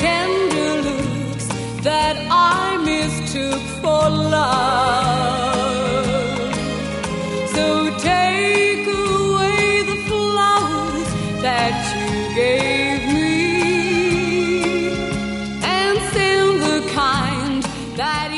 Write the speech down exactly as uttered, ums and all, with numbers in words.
tender looks that I mistook for love. So take away the flowers that you gave me and send the kind that